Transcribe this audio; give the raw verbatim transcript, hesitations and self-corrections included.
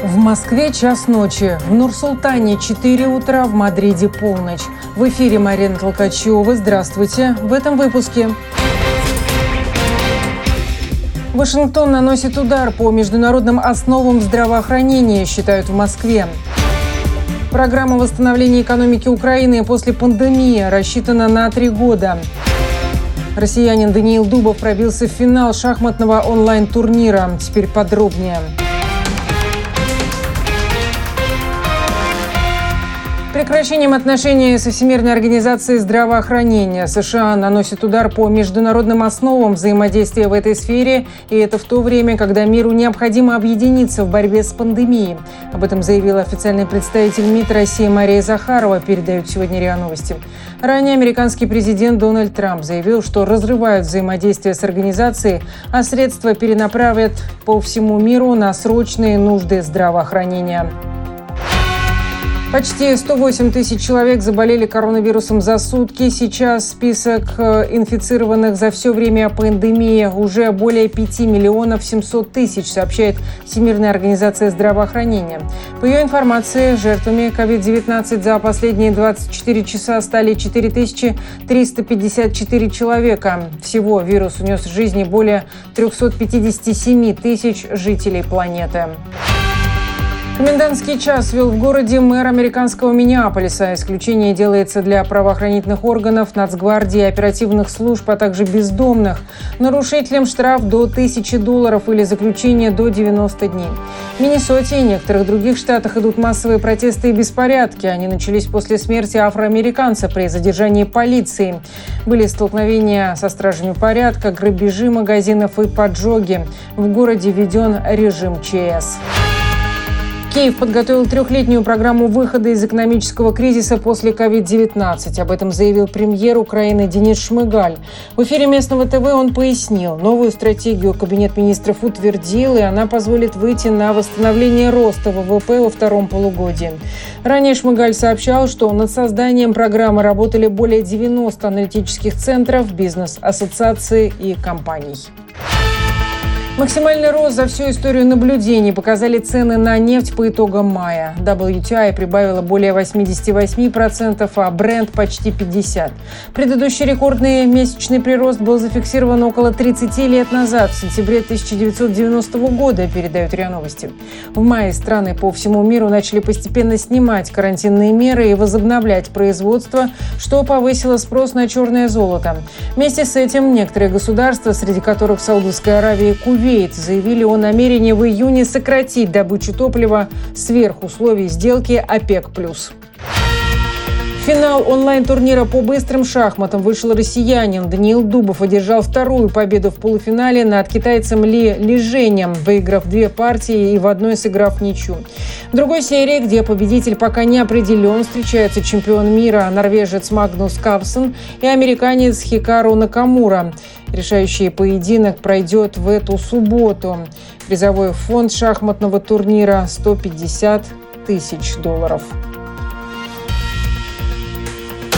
В Москве час ночи, в Нур-Султане четыре утра, в Мадриде полночь. В эфире Марина Толкачева. Здравствуйте. В этом выпуске. Вашингтон наносит удар по международным основам здравоохранения, считают в Москве. Программа восстановления экономики Украины после пандемии рассчитана на три года. Россиянин Даниил Дубов пробился в финал шахматного онлайн-турнира. Теперь подробнее. Прекращением отношений со Всемирной организацией здравоохранения США наносит удар по международным основам взаимодействия в этой сфере, и это в то время, когда миру необходимо объединиться в борьбе с пандемией. Об этом заявила официальный представитель МИД России Мария Захарова, передают сегодня РИА Новости. Ранее американский президент Дональд Трамп заявил, что разрывают взаимодействие с организацией, а средства перенаправят по всему миру на срочные нужды здравоохранения. Почти сто восемь тысяч человек заболели коронавирусом за сутки. Сейчас список инфицированных за все время пандемии уже более пяти миллионов семьсот тысяч, сообщает Всемирная организация здравоохранения. По ее информации, жертвами ковид девятнадцать за последние двадцать четыре часа стали четыре тысячи триста пятьдесят четыре человека. Всего вирус унес жизни более триста пятьдесят семь тысяч жителей планеты. Комендантский час ввел в городе мэр американского Миннеаполиса. Исключение делается для правоохранительных органов, Нацгвардии, оперативных служб, а также бездомных. Нарушителям штраф до тысячи долларов или заключение до девяноста дней. В Миннесоте и некоторых других штатах идут массовые протесты и беспорядки. Они начались после смерти афроамериканца при задержании полиции. Были столкновения со стражами порядка, грабежи магазинов и поджоги. В городе введен режим ЧС. Киев подготовил трехлетнюю программу выхода из экономического кризиса после ковид девятнадцать. Об этом заявил премьер Украины Денис Шмыгаль. В эфире местного ТВ он пояснил, новую стратегию Кабинет министров утвердил, и она позволит выйти на восстановление роста ВВП во втором полугодии. Ранее Шмыгаль сообщал, что над созданием программы работали более девяноста аналитических центров, бизнес-ассоциаций и компаний. Максимальный рост за всю историю наблюдений показали цены на нефть по итогам мая. дабл ю ти ай прибавила более восемьдесят восемь процентов, а Brent почти пятьдесят процентов. Предыдущий рекордный месячный прирост был зафиксирован около тридцати лет назад, в сентябре тысяча девятьсот девяностого года, передают РИА Новости. В мае страны по всему миру начали постепенно снимать карантинные меры и возобновлять производство, что повысило спрос на черное золото. Вместе с этим некоторые государства, среди которых Саудовская Аравия и Кувейт, заявили о намерении в июне сократить добычу топлива сверх условий сделки ОПЕК+. В финал онлайн-турнира по быстрым шахматам вышел россиянин. Даниил Дубов одержал вторую победу в полуфинале над китайцем Ли Лиженем, выиграв две партии и в одной сыграв ничью. В другой серии, где победитель пока не определен, встречаются чемпион мира норвежец Магнус Карлсен и американец Хикару Накамура. Решающий поединок пройдет в эту субботу. Призовой фонд шахматного турнира – сто пятьдесят тысяч долларов.